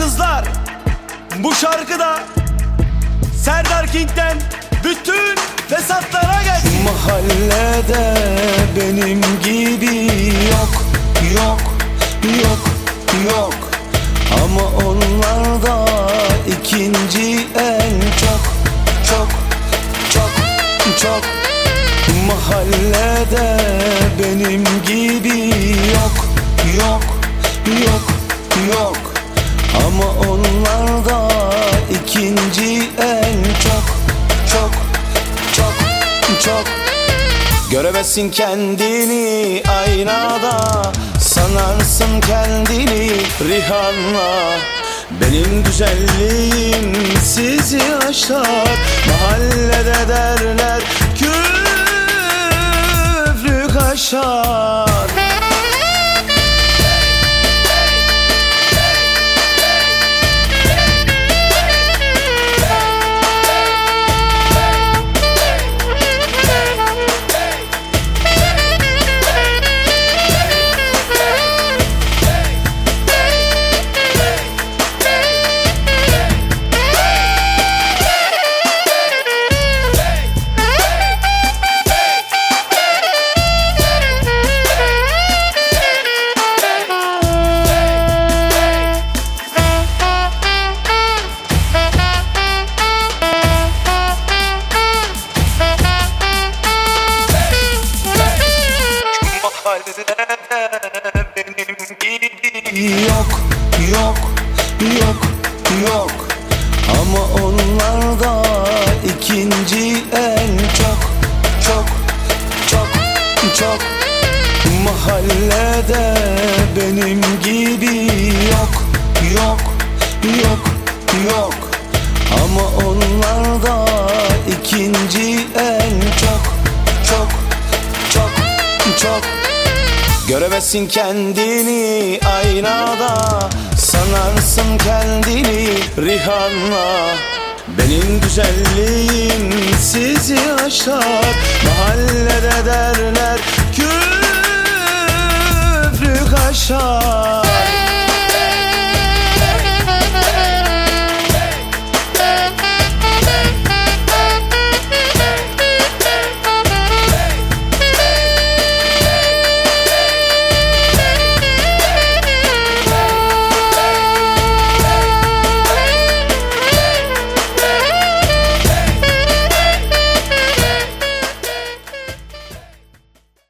kızlar, bu şarkıda Serdar King'den bütün fesatlara gelsin. Mahallede benim gibi yok, yok, yok, yok. Ama onlarda ikinci el çok, çok, çok, çok. Mahallede benim gibi yok, yok, yok, yok. Ama onlarda ikinci el çok, çok, çok, çok. Göremezsin kendini aynada, sanarsın kendini Rihanna. Benim güzelliğim sizi aşar, mahallede derler küfrü kaşar. Benim gibi yok, yok, yok, yok. Ama onlarda ikinci el çok, çok, çok, çok. Mahallede benim gibi yok, yok, yok, yok. Ama onlarda ikinci el çok, çok, çok, çok. Göremezsin kendini aynada, sanarsın kendini Rihanna. Benim güzelliğim sizi aşar, mahallede derler küfrü kaşar.